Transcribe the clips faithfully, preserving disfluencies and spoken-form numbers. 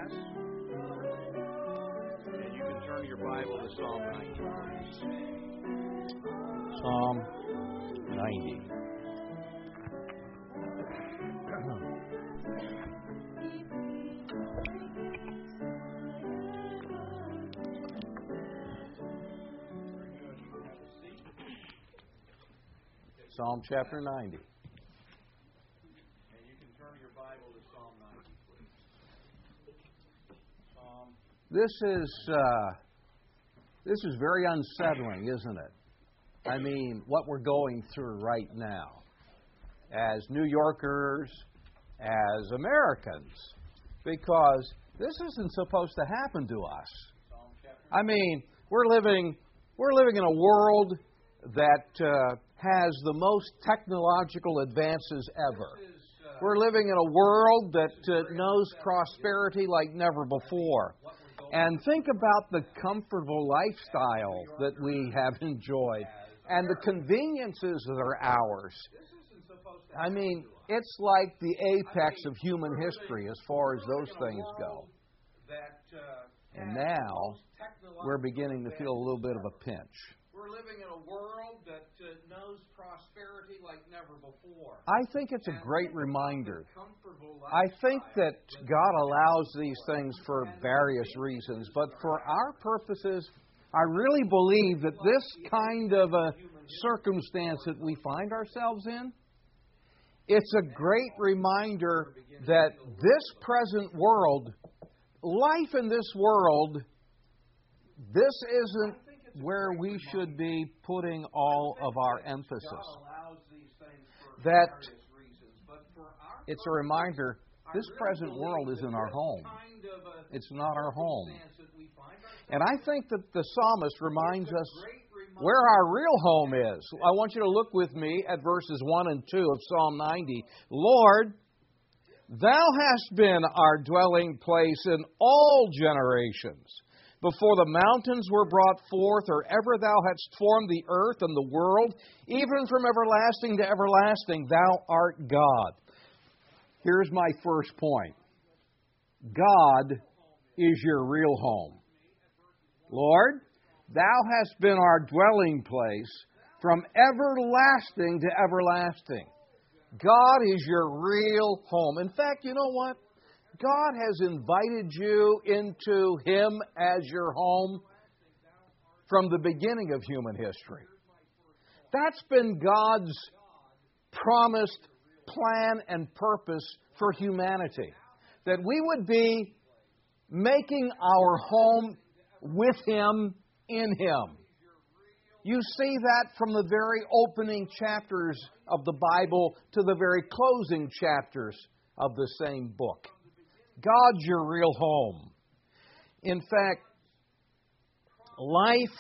class. And you can turn your Bible to Psalm ninety, please. Psalm ninety. Psalm chapter ninety. And you can turn your Bible to Psalm ninety, please. Psalm. This is uh, this is very unsettling, isn't it? I mean, what we're going through right now, as New Yorkers, as Americans, because this isn't supposed to happen to us. I mean, we're living we're living in a world that uh, has the most technological advances ever. We're living in a world that uh, knows prosperity like never before. And think about the comfortable lifestyle that we have enjoyed and the conveniences that are ours. I mean, it's like the apex of human history as far as those things go. And now we're beginning to feel a little bit of a pinch. We're living in a world that uh, knows prosperity like never before. I think it's a great reminder. I think that God allows these things for various reasons, but for our purposes, I really believe that this kind of a circumstance that we find ourselves in, it's a great reminder that this present world, life in this world, this isn't where we should be putting all of our emphasis. That it's a reminder, this present world isn't our home. It's not our home. And I think that the psalmist reminds us where our real home is. I want you to look with me at verses one and two of Psalm ninety. Lord, Thou hast been our dwelling place in all generations. Before the mountains were brought forth, or ever Thou hadst formed the earth and the world, even from everlasting to everlasting, Thou art God. Here's my first point. God is your real home. Lord, Thou hast been our dwelling place from everlasting to everlasting. God is your real home. In fact, you know what? God has invited you into Him as your home from the beginning of human history. That's been God's promised plan and purpose for humanity. That we would be making our home with Him, in Him. You see that from the very opening chapters of the Bible to the very closing chapters of the same book. God's your real home. In fact, life,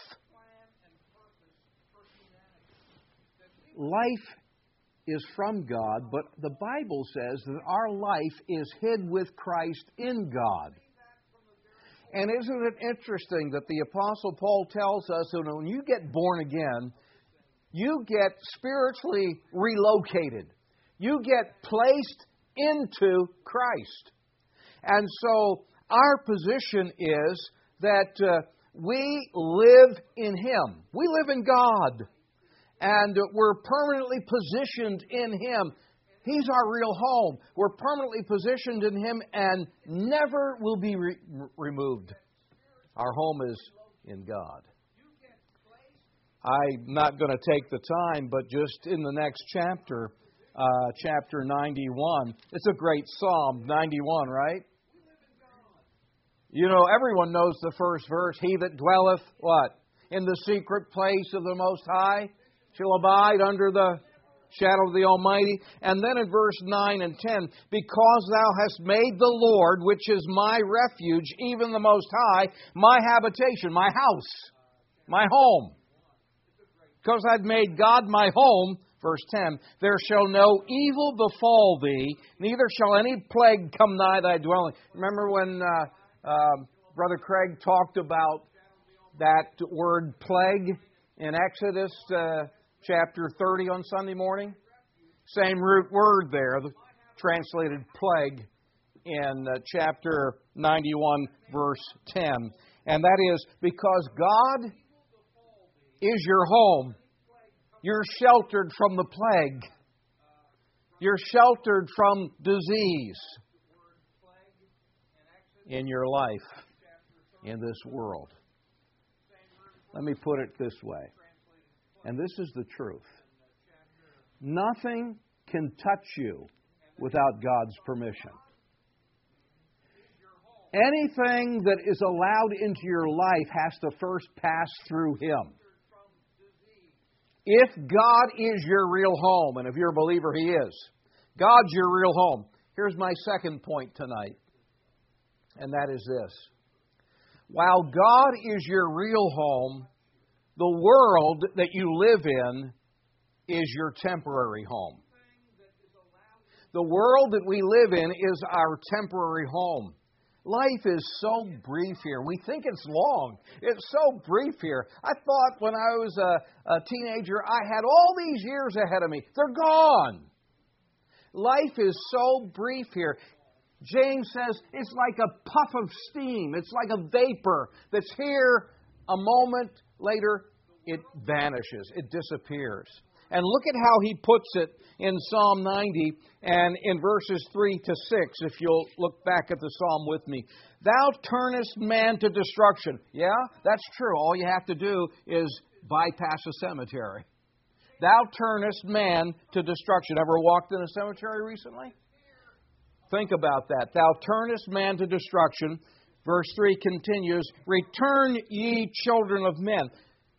life is from God, but the Bible says that our life is hid with Christ in God. And isn't it interesting that the Apostle Paul tells us that when you get born again, you get spiritually relocated. You get placed into Christ. And so our position is that uh, we live in Him. We live in God. And we're permanently positioned in Him. He's our real home. We're permanently positioned in Him and never will be re- removed. Our home is in God. I'm not going to take the time, but just in the next chapter, uh, chapter ninety-one, it's a great psalm, ninety-one, right? You know, everyone knows the first verse, He that dwelleth, what? In the secret place of the Most High shall abide under the shadow of the Almighty. And then in verse nine and ten, because Thou hast made the Lord, which is my refuge, even the Most High, my habitation, my house, my home. Because I've made God my home, verse ten, there shall no evil befall thee, neither shall any plague come nigh thy dwelling. Remember when uh, uh, Brother Craig talked about that word plague in Exodus uh, chapter thirty on Sunday morning? Same root word there, translated plague. in uh, chapter ninety-one, verse ten. And that is, because God is your home, you're sheltered from the plague. You're sheltered from disease in your life, in this world. Let me put it this way, and this is the truth. Nothing can touch you without God's permission. Anything that is allowed into your life has to first pass through Him. If God is your real home, and if you're a believer, He is, God's your real home. Here's my second point tonight, and that is this. While God is your real home, the world that you live in is your temporary home. The world that we live in is our temporary home. Life is so brief here. We think it's long. It's so brief here. I thought when I was a, a teenager, I had all these years ahead of me. They're gone. Life is so brief here. James says it's like a puff of steam. It's like a vapor that's here a moment later, it vanishes. It disappears. And look at how he puts it in Psalm ninety and in verses three to six, if you'll look back at the psalm with me. Thou turnest man to destruction. Yeah, that's true. All you have to do is bypass a cemetery. Thou turnest man to destruction. Ever walked in a cemetery recently? Think about that. Thou turnest man to destruction. Verse three continues, Return ye children of men.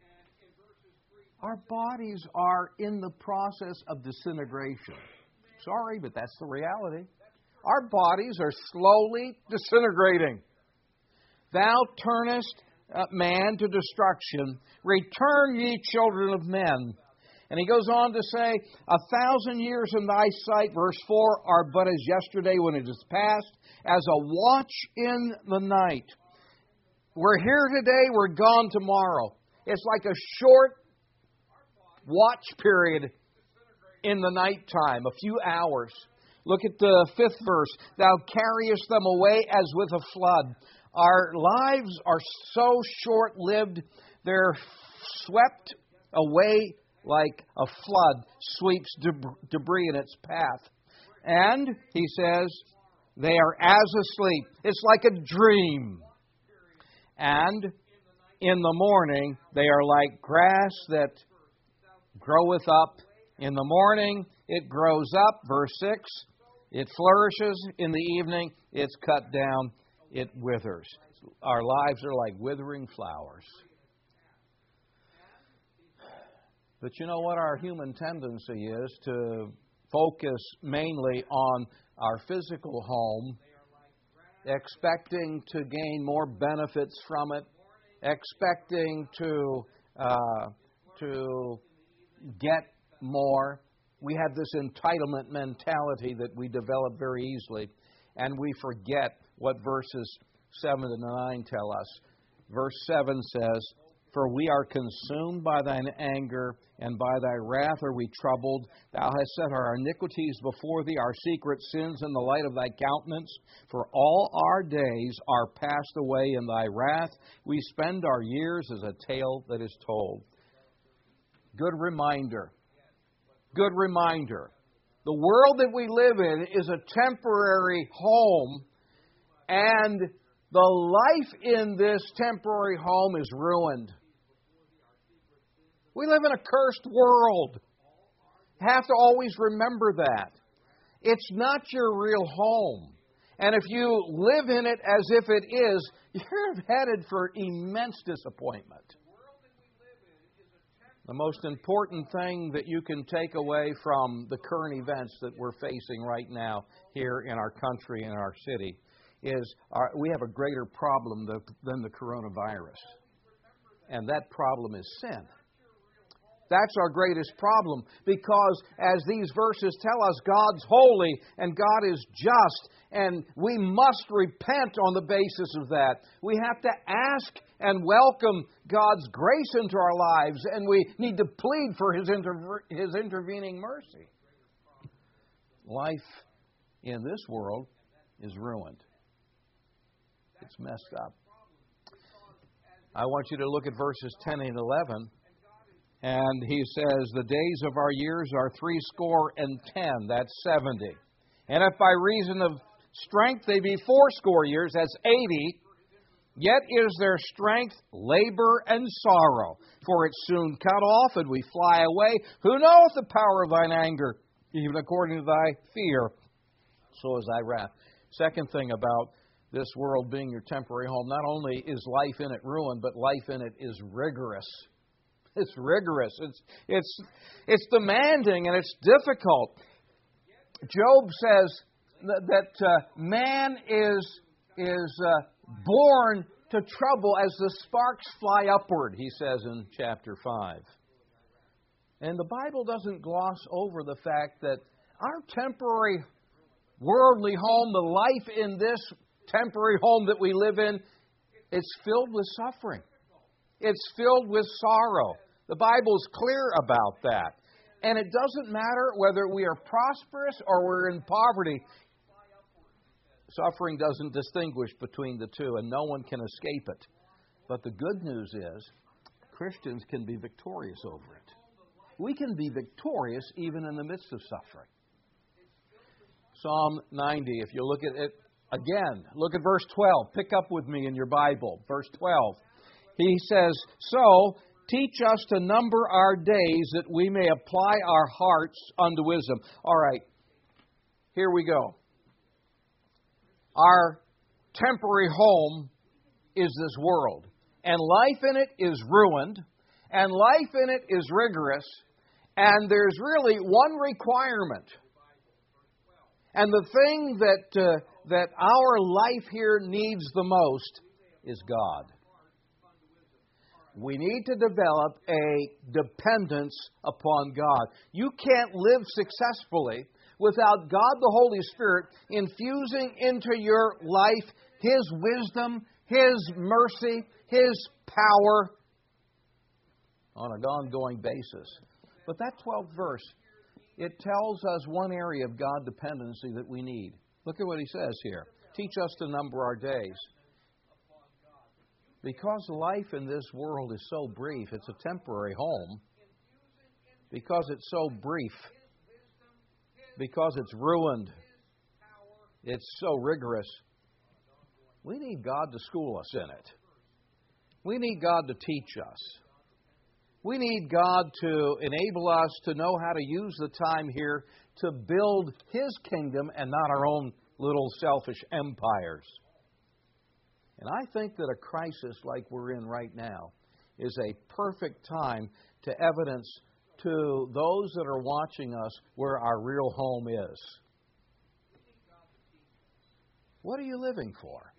Our bodies are in the process of disintegration. Sorry, but that's the reality. Our bodies are slowly disintegrating. Thou turnest man to destruction. Return ye children of men. And he goes on to say, A thousand years in thy sight, verse four, are but as yesterday when it is past, as a watch in the night. We're here today, we're gone tomorrow. It's like a short watch period in the nighttime, a few hours. Look at the fifth verse. Thou carriest them away as with a flood. Our lives are so short-lived, they're swept away like a flood sweeps debris in its path. And, he says, they are as asleep. It's like a dream. And in the morning, they are like grass that groweth up. In the morning, it grows up. Verse six, it flourishes. In the evening, it's cut down. It withers. Our lives are like withering flowers. But you know what our human tendency is? To focus mainly on our physical home, expecting to gain more benefits from it, expecting to uh, to get more. We have this entitlement mentality that we develop very easily, and we forget what verses seven and nine tell us. Verse seven says, For we are consumed by thine anger, and by thy wrath are we troubled. Thou hast set our iniquities before thee, our secret sins in the light of thy countenance. For all our days are passed away in thy wrath. We spend our years as a tale that is told. Good reminder. Good reminder. The world that we live in is a temporary home, and the life in this temporary home is ruined. We live in a cursed world. You have to always remember that. It's not your real home. And if you live in it as if it is, you're headed for immense disappointment. The most important thing that you can take away from the current events that we're facing right now here in our country and our city is our, we have a greater problem than the coronavirus. And that problem is sin. That's our greatest problem, because as these verses tell us, God's holy and God is just, and we must repent on the basis of that. We have to ask and welcome God's grace into our lives, and we need to plead for His, inter- His intervening mercy. Life in this world is ruined. It's messed up. I want you to look at verses ten and eleven. And he says, the days of our years are threescore and ten. That's seventy. And if by reason of strength they be fourscore years, that's eighty. Yet is their strength labor and sorrow. For it's soon cut off, and we fly away. Who knoweth the power of thine anger? Even according to thy fear, so is thy wrath. Second thing about this world being your temporary home, not only is life in it ruined, but life in it is rigorous. It's rigorous. It's it's it's demanding and it's difficult. Job says that, that uh, man is is uh, born to trouble as the sparks fly upward, he says in chapter five. And the Bible doesn't gloss over the fact that our temporary worldly home, the life in this temporary home that we live in, it's filled with suffering. It's filled with sorrow. The Bible's clear about that. And it doesn't matter whether we are prosperous or we're in poverty. Suffering doesn't distinguish between the two, and no one can escape it. But the good news is, Christians can be victorious over it. We can be victorious even in the midst of suffering. Psalm ninety, if you look at it again, look at verse twelve. Pick up with me in your Bible. Verse twelve. He says, so teach us to number our days that we may apply our hearts unto wisdom. All right, here we go. Our temporary home is this world. And life in it is ruined. And life in it is rigorous. And there's really one requirement. And the thing that uh, that our life here needs the most is God. We need to develop a dependence upon God. You can't live successfully without God the Holy Spirit infusing into your life His wisdom, His mercy, His power on an ongoing basis. But that twelfth verse, it tells us one area of God dependency that we need. Look at what he says here. Teach us to number our days. Because life in this world is so brief, it's a temporary home. Because it's so brief. Because it's ruined. It's so rigorous. We need God to school us in it. We need God to teach us. We need God to enable us to know how to use the time here to build His kingdom and not our own little selfish empires. And I think that a crisis like we're in right now is a perfect time to evidence to those that are watching us where our real home is. What are you living for?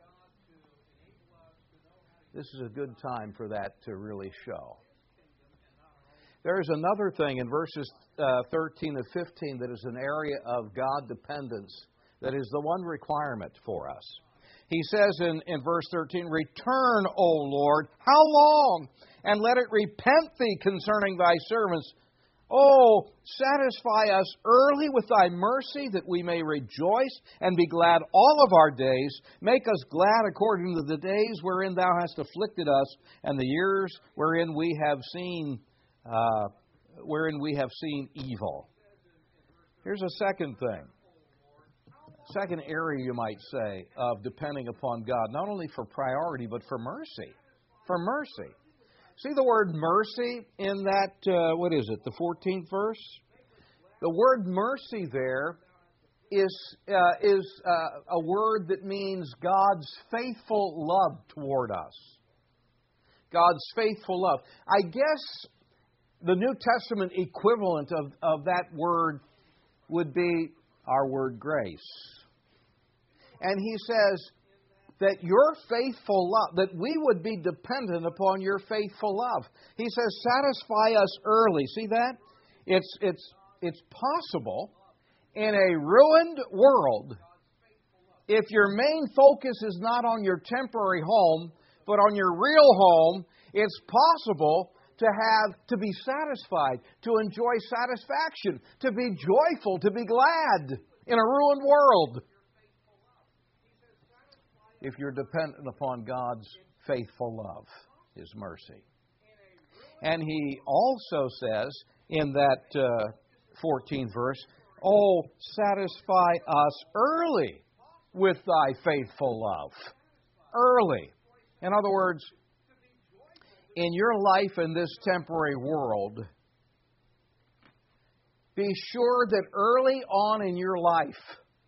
This is a good time for that to really show. There's another thing in verses uh, thirteen and fifteen that is an area of God dependence that is the one requirement for us. He says in, in verse thirteen, return, O Lord, how long? And let it repent thee concerning thy servants. Oh, satisfy us early with thy mercy, that we may rejoice and be glad all of our days. Make us glad according to the days wherein thou hast afflicted us, and the years wherein we have seen uh, wherein we have seen evil. Here's a second thing. Second area, you might say, of depending upon God, not only for priority, but for mercy. For mercy. See the word mercy in that, uh, what is it, the fourteenth verse? The word mercy there is, uh, is uh, a word that means God's faithful love toward us. God's faithful love. I guess the New Testament equivalent of, of that word would be our word grace. And he says that your faithful love, that we would be dependent upon your faithful love. He says, satisfy us early. See that? It's, it's, it's possible in a ruined world, if your main focus is not on your temporary home, but on your real home, it's possible to have, to be satisfied, to enjoy satisfaction, to be joyful, to be glad in a ruined world. if you're dependent upon God's faithful love, His mercy. And He also says in that uh, fourteenth verse, "Oh, satisfy us early with Thy faithful love." Early. In other words, in your life in this temporary world, be sure that early on in your life,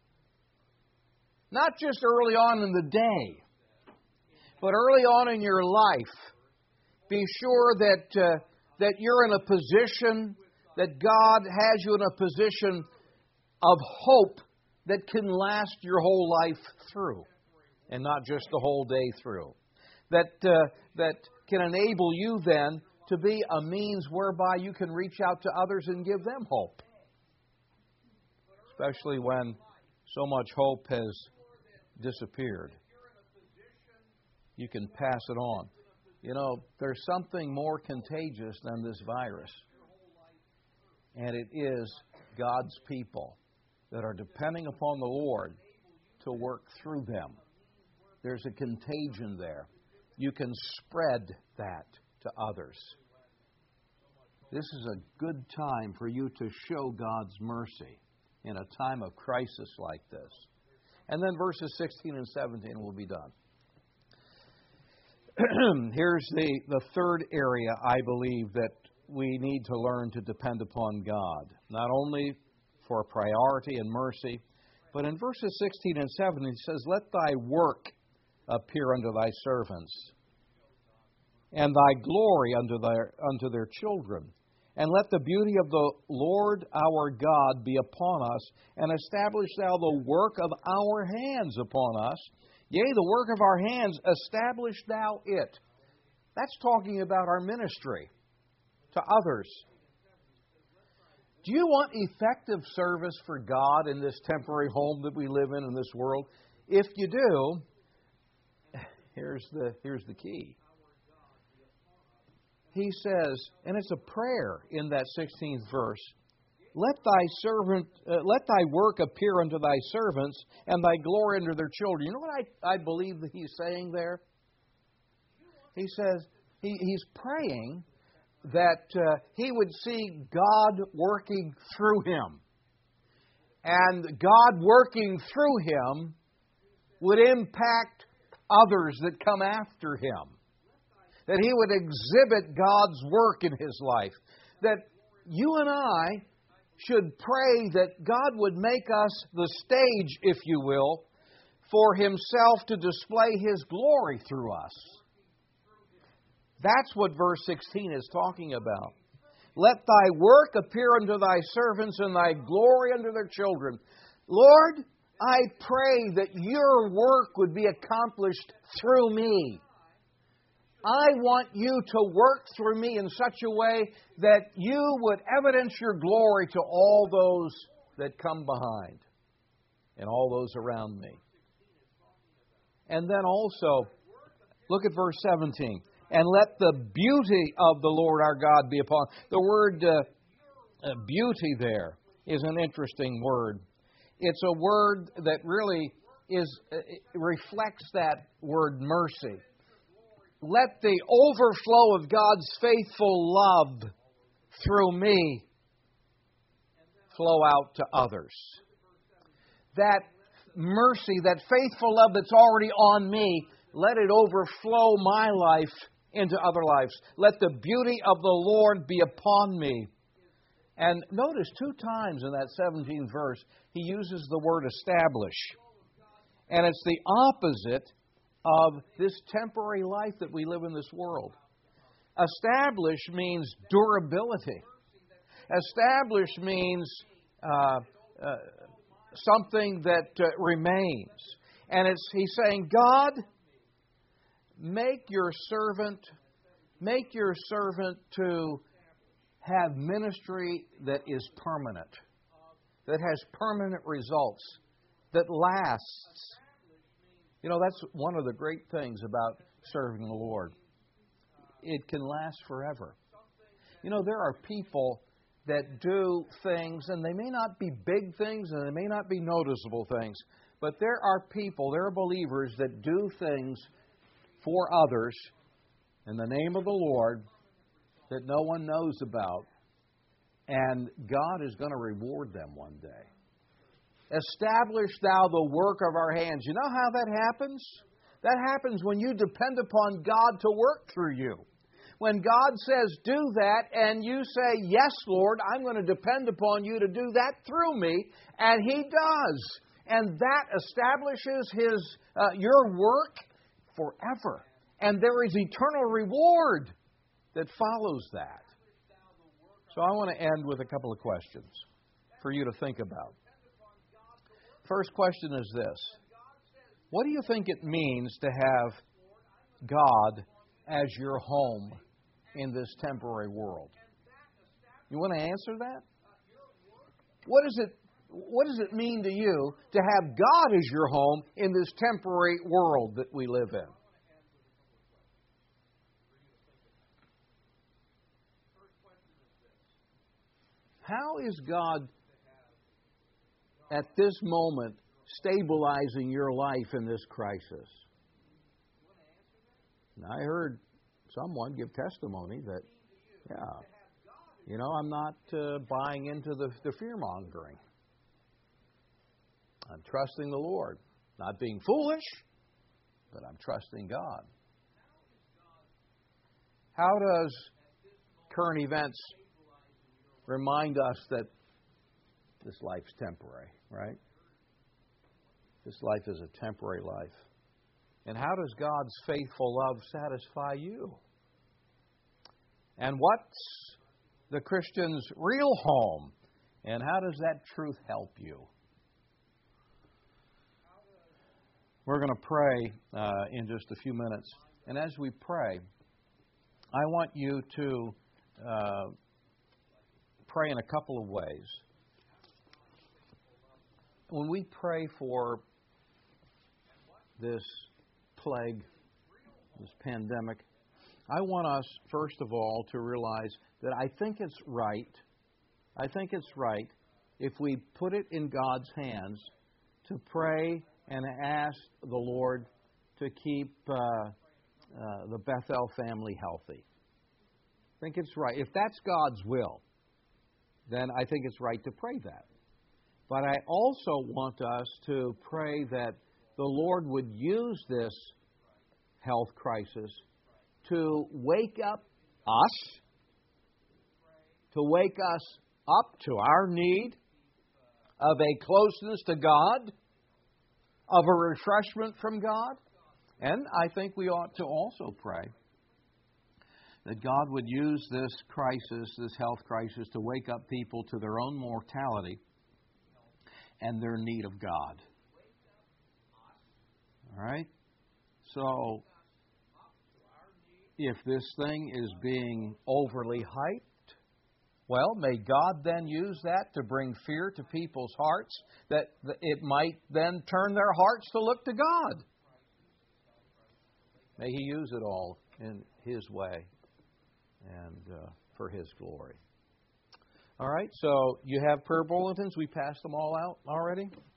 not just early on in the day, but early on in your life, be sure that uh, that you're in a position, that God has you in a position of hope that can last your whole life through, and not just the whole day through. That uh, that can enable you then to be a means whereby you can reach out to others and give them hope. Especially when so much hope has disappeared. You can pass it on. You know, there's something more contagious than this virus. And it is God's people that are depending upon the Lord to work through them. There's a contagion there. You can spread that to others. This is a good time for you to show God's mercy in a time of crisis like this. And then verses sixteen and seventeen will be done. Here's the, the third area, I believe, that we need to learn to depend upon God. Not only for priority and mercy, but in verses sixteen and seventeen, it says, "Let Thy work appear unto Thy servants, and Thy glory unto their, unto their children. And let the beauty of the Lord our God be upon us, and establish Thou the work of our hands upon us. Yea, the work of our hands, establish Thou it." That's talking about our ministry to others. Do you want effective service for God in this temporary home that we live in in this world? If you do, here's the, here's the key. He says, and it's a prayer in that sixteenth verse, "Let Thy servant, uh, let Thy work appear unto Thy servants, and Thy glory unto their children." You know what I, I believe that he's saying there? He says, he, he's praying that uh, he would see God working through him. And God working through him would impact others that come after him. That he would exhibit God's work in his life. That you and I should pray that God would make us the stage, if you will, for Himself to display His glory through us. That's what verse sixteen is talking about. "Let Thy work appear unto Thy servants, and Thy glory unto their children." Lord, I pray that Your work would be accomplished through me. I want You to work through me in such a way that You would evidence Your glory to all those that come behind and all those around me. And then also, look at verse seventeen. "And let the beauty of the Lord our God be upon." The word uh, uh, beauty there is an interesting word. It's a word that really is uh, reflects that word mercy. Let the overflow of God's faithful love through me flow out to others. That mercy, that faithful love that's already on me, let it overflow my life into other lives. Let the beauty of the Lord be upon me. And notice two times in that seventeenth verse, he uses the word establish. And it's the opposite of this temporary life that we live in this world. Establish means durability. Establish means uh, uh, something that uh, remains. And it's he's saying, God, make your servant, make your servant to have ministry that is permanent, that has permanent results, that lasts. You know, that's one of the great things about serving the Lord. It can last forever. You know, there are people that do things, and they may not be big things, and they may not be noticeable things, But there are people, there are believers that do things for others in the name of the Lord that no one knows about. And God is going to reward them one day. Establish thou the work of our hands. You know how that happens? That happens when you depend upon God to work through you. When God says, do that, and you say, yes, Lord, I'm going to depend upon you to do that through me, and He does. And that establishes His uh, your work forever. And there is eternal reward that follows that. So I want to end with a couple of questions for you to think about. First question is this. What do you think it means to have God as your home in this temporary world? You want to answer that? What is it, what does it mean to you to have God as your home in this temporary world that we live in? How is God at this moment stabilizing your life in this crisis? And I heard someone give testimony that, yeah, you know, I'm not uh, buying into the, the fear-mongering. I'm trusting the Lord. Not being foolish, but I'm trusting God. How does current events remind us that this life's temporary, right? This life is a temporary life. And how does God's faithful love satisfy you? And what's the Christian's real home? And how does that truth help you? We're going to pray uh, in just a few minutes. And as we pray, I want you to uh, pray in a couple of ways. When we pray for this plague, this pandemic, I want us, first of all, to realize that I think it's right, I think it's right if we put it in God's hands to pray and ask the Lord to keep uh, uh, the Bethel family healthy. I think it's right. If that's God's will, then I think it's right to pray that. But I also want us to pray that the Lord would use this health crisis to wake up us, to wake us up to our need of a closeness to God, of a refreshment from God. And I think we ought to also pray that God would use this crisis, this health crisis, to wake up people to their own mortality and their need of God. All right? So, if this thing is being overly hyped, well, may God then use that to bring fear to people's hearts, that it might then turn their hearts to look to God. May He use it all in His way and uh, for His glory. All right, so you have prayer bulletins. We passed them all out already?